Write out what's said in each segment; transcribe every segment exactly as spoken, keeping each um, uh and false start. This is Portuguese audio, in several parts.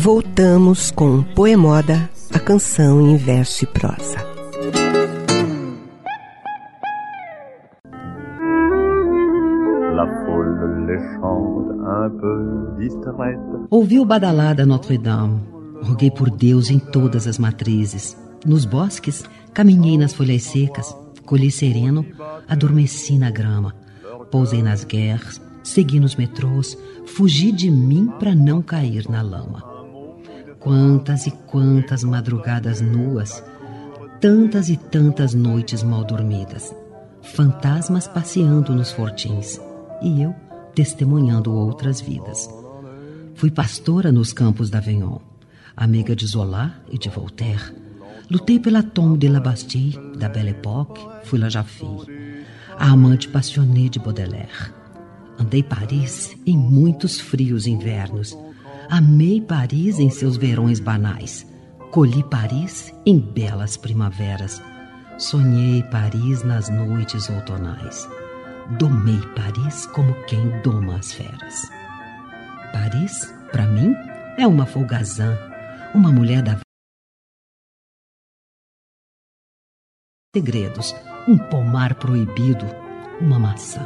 Voltamos com Poemoda, a canção em verso e prosa. Ouvi o badalar da Notre-Dame. Roguei por Deus em todas as matrizes. Nos bosques, caminhei nas folhas secas. Colhi sereno, adormeci na grama. Pousei nas guerras, segui nos metrôs. Fugi de mim para não cair na lama. Quantas e quantas madrugadas nuas, tantas e tantas noites mal dormidas, fantasmas passeando nos fortins e eu testemunhando outras vidas. Fui pastora nos campos d'Avignon, amiga de Zola e de Voltaire. Lutei pela tombe de la Bastille, da Belle Époque, fui la Jaffille, a amante passionnée de Baudelaire. Andei Paris em muitos frios invernos. Amei Paris em seus verões banais. Colhi Paris em belas primaveras. Sonhei Paris nas noites outonais. Domei Paris como quem doma as feras. Paris, para mim, é uma folgazã, uma mulher da segredos, um pomar proibido, uma maçã.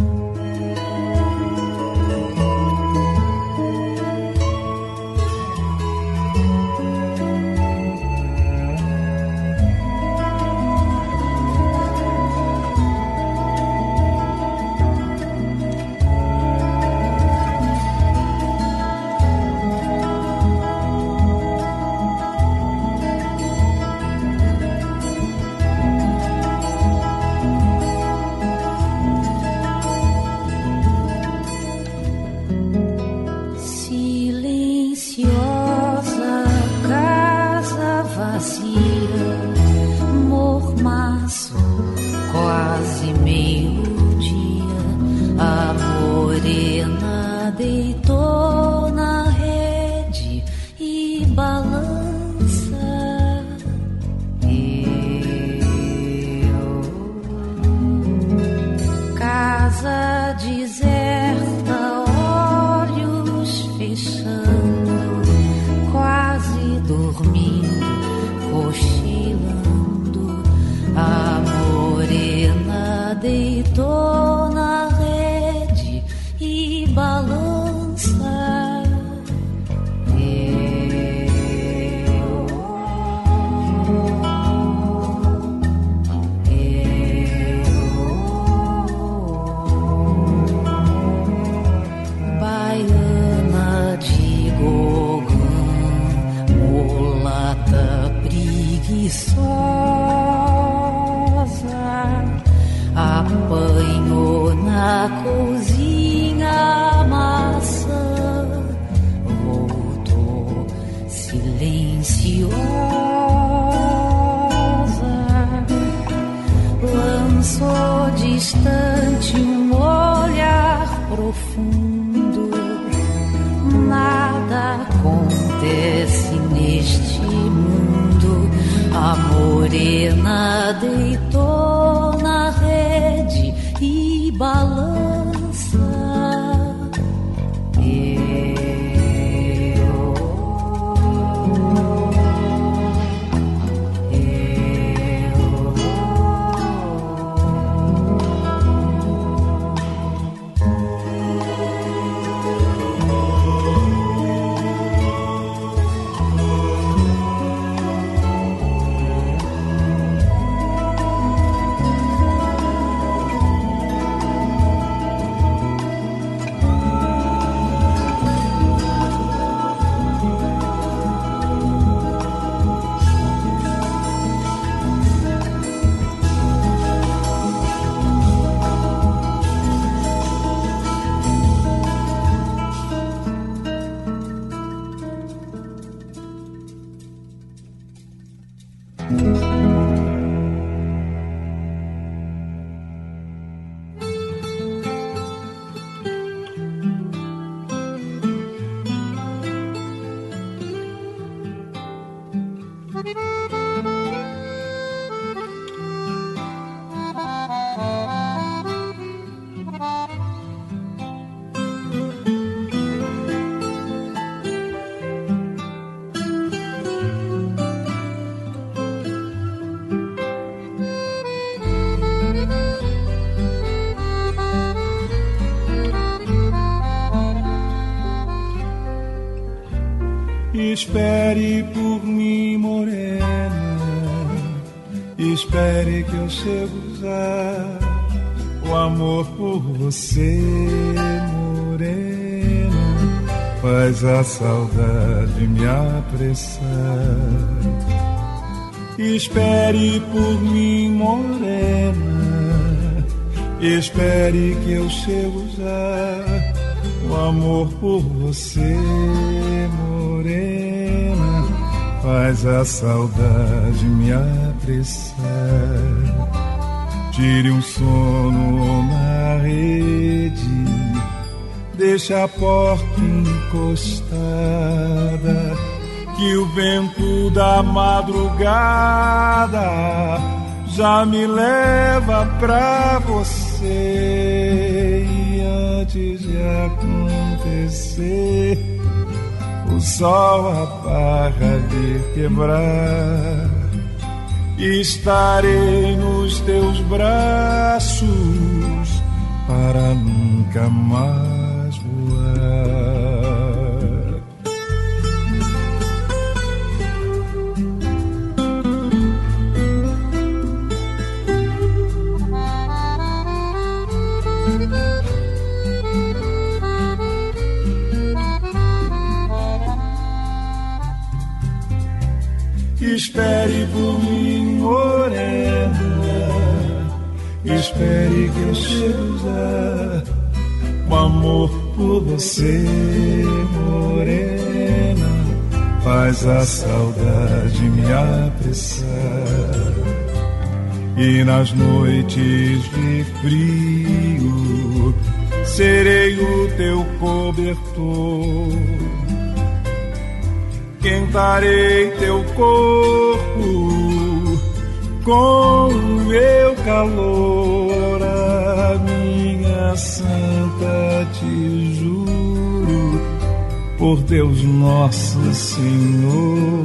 Apanhou na cozinha a maçã, voltou silenciosa, lançou distante um olhar profundo. Nada acontece neste mundo. A morena deitou na rede e balança. Espere por mim, morena, espere que eu chego já. O amor por você, morena, faz a saudade me apressar. Espere por mim, morena, espere que eu chego já. O amor por você, morena, faz a saudade me apressar. Tire um sono na rede, deixe a porta encostada, que o vento da madrugada já me leva pra você. E antes de acontecer, o sol a barra vir quebrar, estarei nos teus braços para nunca mais voar. Espere por mim, morena, espere que eu chego já. O amor por você, morena, faz a saudade me apressar. E nas noites de frio serei o teu cobertor, quentarei teu corpo com o meu calor. A minha santa, te juro, por Deus nosso Senhor,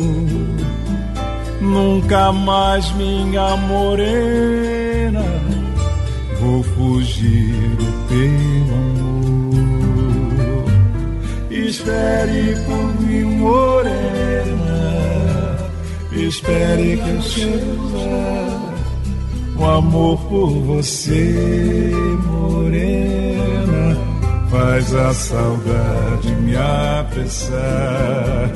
nunca mais, minha morena, vou fugir do teu amor. Espere por mim, morena, espere que eu chego já. O amor por você, morena, faz a saudade me apressar.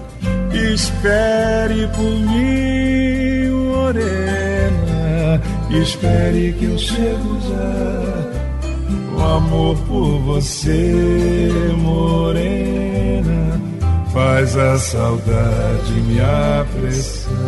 Espere por mim, morena, espere que eu chego já. O amor por você, morena, faz a saudade me apressar.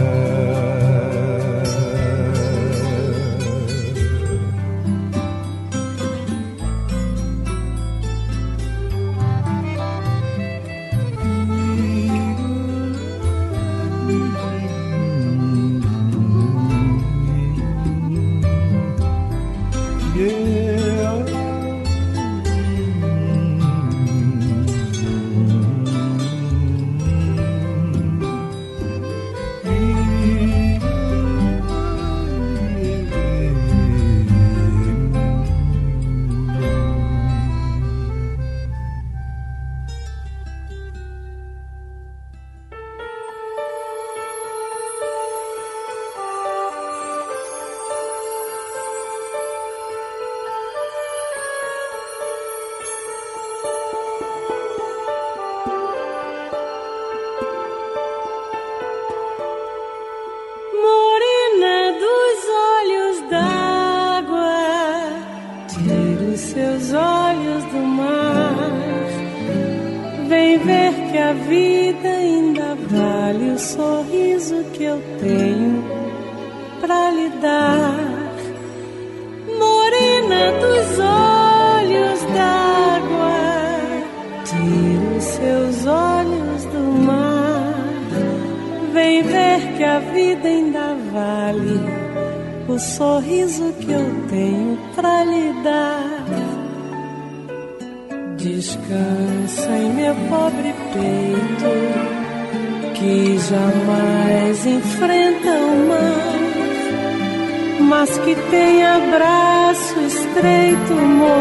Descansa em meu pobre peito, que jamais enfrenta o mar, mas que tem abraço estreito,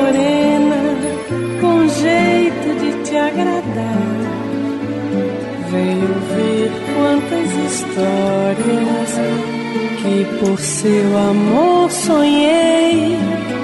morena, com jeito de te agradar. histórias que por seu amor sonhei.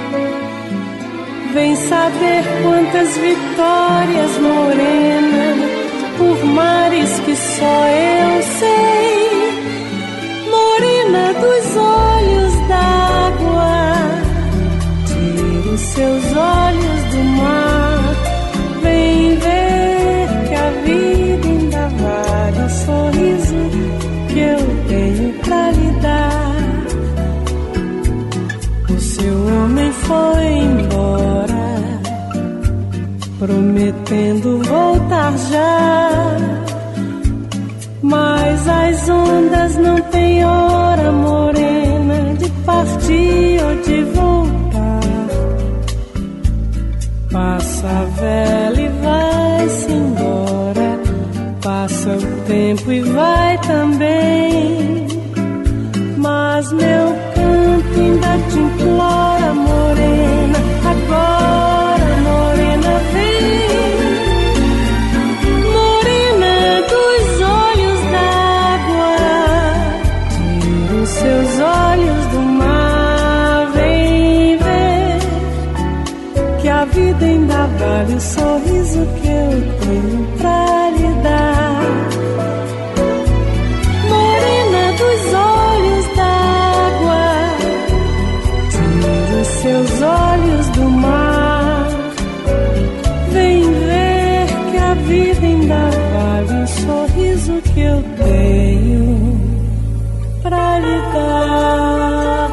Vem saber quantas vitórias, morena, por mares que só eu sei. Morena dos olhos d'água, tira os seus olhos do mar. Vem ver que a vida ainda vale o sorriso que eu tenho pra lhe dar. O seu homem foi embora, prometendo voltar já. Mas as ondas não têm hora, morena, de partir ou de voltar. Passa a vela e vai-se embora, passa o tempo e vai também. Mas meu canto ainda te implora, morena, agora, morena, vem. Morena dos olhos d'água, tira os seus olhos do mar. Vem ver que a vida ainda vale o sorriso que eu tenho pra lhe dar. Morena dos olhos d'água, tira os seus olhos do mar. Vem ver que a vida ainda vale o sorriso que eu tenho pra lhe dar.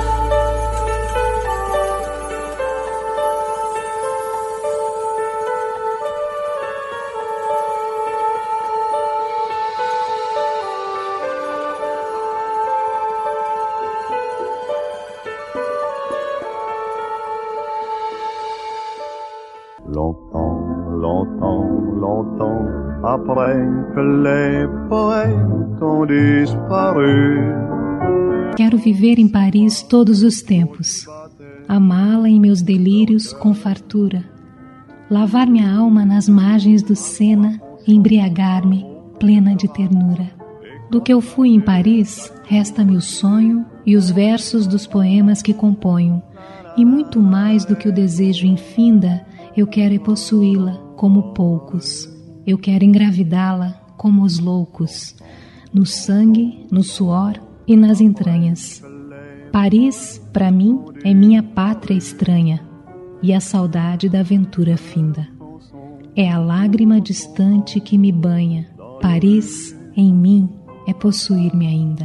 Longtemps, longtemps, longtemps après que les poètes ont disparu. Quero viver em Paris todos os tempos, amá-la em meus delírios com fartura, lavar minha alma nas margens do Sena, embriagar-me plena de ternura. Do que eu fui em Paris, resta-me o sonho e os versos dos poemas que componho, e muito mais do que o desejo infinda, eu quero é possuí-la como poucos. Eu quero engravidá-la como os loucos, no sangue, no suor e nas entranhas. Paris, para mim, é minha pátria estranha e a saudade da aventura finda. É a lágrima distante que me banha. Paris, em mim, é possuir-me ainda.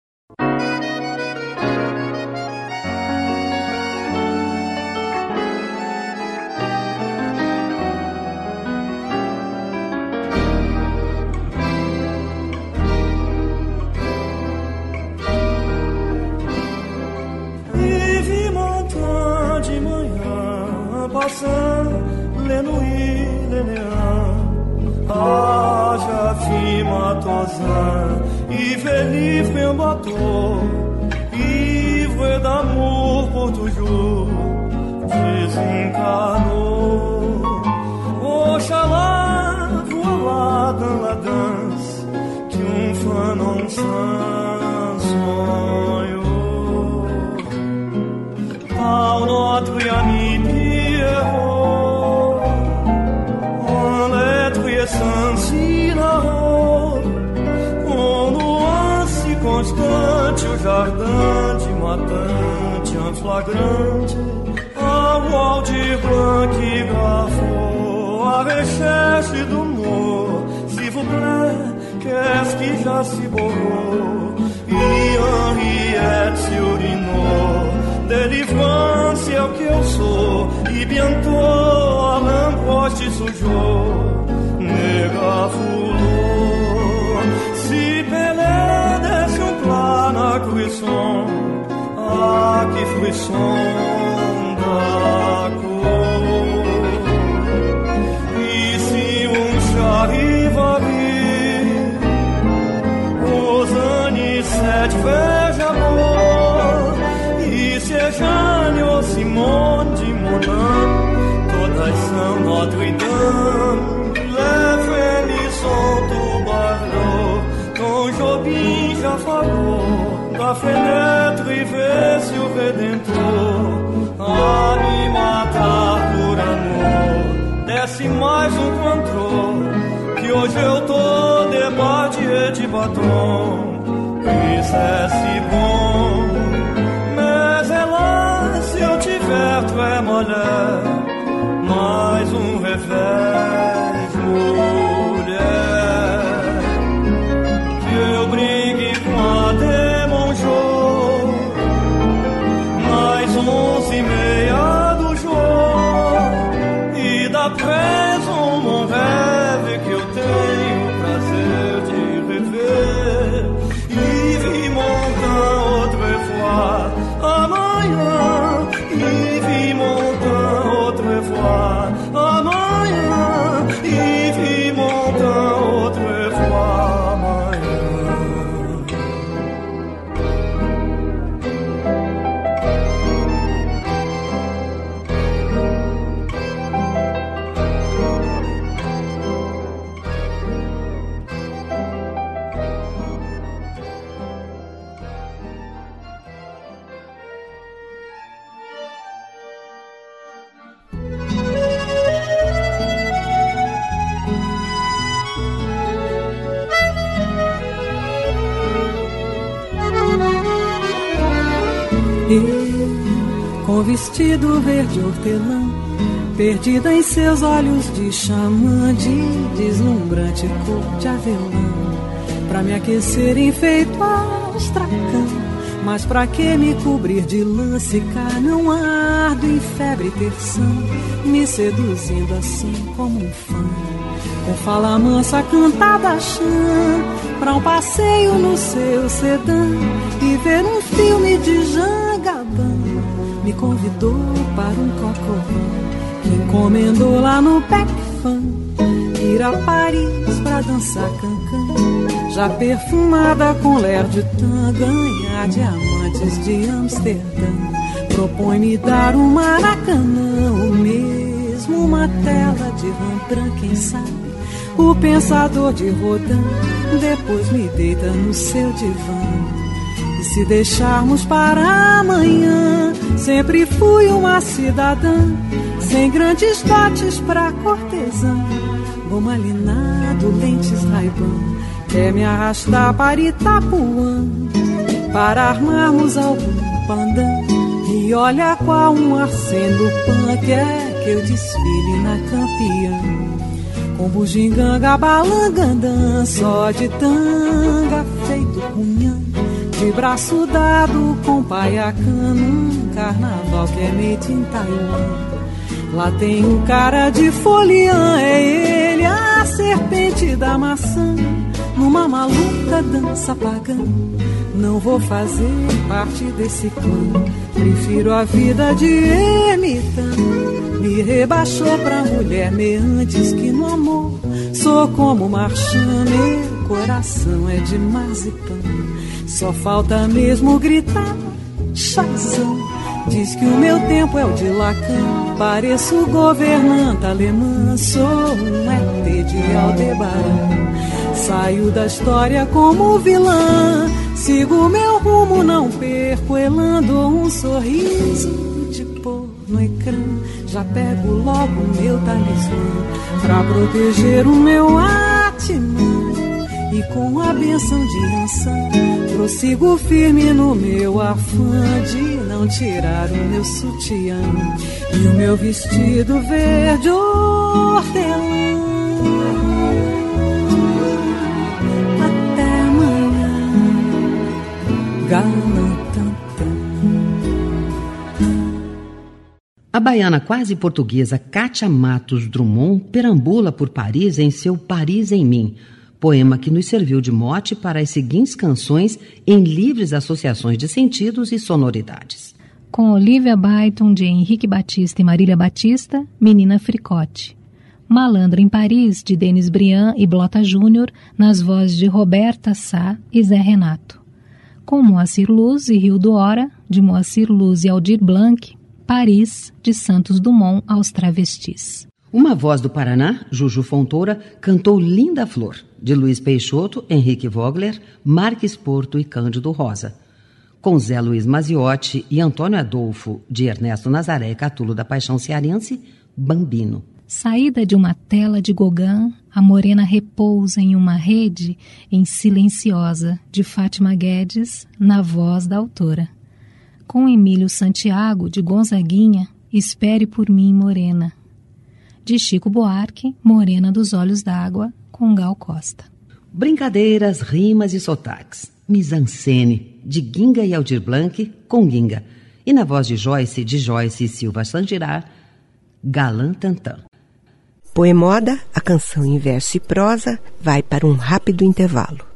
Les nuits, les néants, ah, j'affiche ma tosin, ivre, livre un bateau, ivre d'amour pour toujours, desencarnou. Oxalá, voilà dans la danse, triomphant en sans sonho, par notre ami Pierrot, en lettres et sans là-haut, en nuance constante, o jardim de matante, en flagrante, a Waldir Blanc qui grafou, a recherche do mot, s'il vous plaît, qu'est-ce qui já se borrou, e Henriette se urinou, délivrance é o que eu sou, e bientôt a lamproche sujou, nega fulou, si Pelé desce um plat na cuisson, ah, que frisson da cor, e se um charivari, os anisete veja amor, e se Jane ou Simone de Monin, todas são Notre-Dame, le frémissant du Bardo, quand Jobim a fenêtre e vê se o Redentor a me matar por amor. Desce mais um controle, que hoje eu tô de Bardier de batom. Isso é si bom, mas é lá se eu tiver très mulher, mais um revés, mulher. Que eu brigue com a Demonjô, mais onze e meia do jogo, e da prison mon rêve que eu tenho o prazer de rever. E vi montar autrefois amanhã, e vi montar autrefois amanhã, e vi montar autrefois amanhã. Eu, com vestido verde hortelã, perdida em seus olhos de xamã, de deslumbrante cor de avelã, pra me aquecer enfeito astracã. Mas pra que me cobrir de lã se cá não ardo em febre terção, me seduzindo assim como um fã, com fala mansa cantada chã, pra um passeio no seu sedã e ver um filme de Jean Gabin. Me convidou para um cocorrão que encomendou lá no Pecfan, ir a Paris pra dançar cancã, já perfumada com l'air de tan, ganhar diamantes de Amsterdã. Propõe-me dar um Maracanã, ou mesmo uma tela de Rembrandt, quem sabe o pensador de Rodin depois me deita no seu divã. E se deixarmos para amanhã, sempre fui uma cidadã, sem grandes dotes pra cortesã, goma alinado, lentes Ray-Ban, quer me arrastar para Itapuã, para armarmos algum pandã. E olha qual um Arsène Lupin quer que eu desfile na Campeã, com bugiganga, balangandã, só de tanga feito cunhã, de braço dado com paiacã, num carnaval que é made in Taiwan. Lá tem um cara de foliã, é ele, a serpente da maçã, numa maluca dança pagã. Não vou fazer parte desse clã, prefiro a vida de ermitã. Me rebaixou pra mulher meantes que no amor sou como marchand, meu coração é de marzipan. Só falta mesmo gritar Shazam. Diz que o meu tempo é o de Lacan, pareço governanta alemã, sou um E T de Aldebaran. Saio da história como vilã, sigo meu rumo, não perco, elando um sorriso de pôr no ecrã. Já pego logo o meu talismã pra proteger o meu Atman, e com a benção de Ansan prossigo firme no meu afã de não tirar o meu sutiã e o meu vestido verde hortelã. Até amanhã, galantantã. A baiana quase portuguesa Kátia Matos Drummond perambula por Paris em seu Paris em Mim, poema que nos serviu de mote para as seguintes canções em livres associações de sentidos e sonoridades. Com Olivia Byton, de Henrique Batista e Marília Batista, Menina Fricote. Malandro em Paris, de Denis Briand e Blota Júnior, nas vozes de Roberta Sá e Zé Renato. Com Moacir Luz e Rio do Hora, de Moacir Luz e Aldir Blanc, Paris, de Santos Dumont aos Travestis. Uma voz do Paraná, Juju Fontoura, cantou Linda Flor, de Luiz Peixoto, Henrique Vogler, Marques Porto e Cândido Rosa. com Zé Luiz Maziotti e Antônio Adolfo, de Ernesto Nazaré Catulo da Paixão Cearense, Bambino. Saída de uma tela de Gauguin, a morena repousa em uma rede em Silenciosa, de Fátima Guedes, na voz da autora. Com Emílio Santiago, de Gonzaguinha, Espere por mim, Morena. De Chico Buarque, Morena dos Olhos d'Água, com Gal Costa. Brincadeiras, rimas e sotaques. Mise-en-scène, de Guinga e Aldir Blanc, com Guinga. E na voz de Joyce, de Joyce e Silva Sandirá, Galã Tantã. Poemoda, a canção em verso e prosa, vai para um rápido intervalo.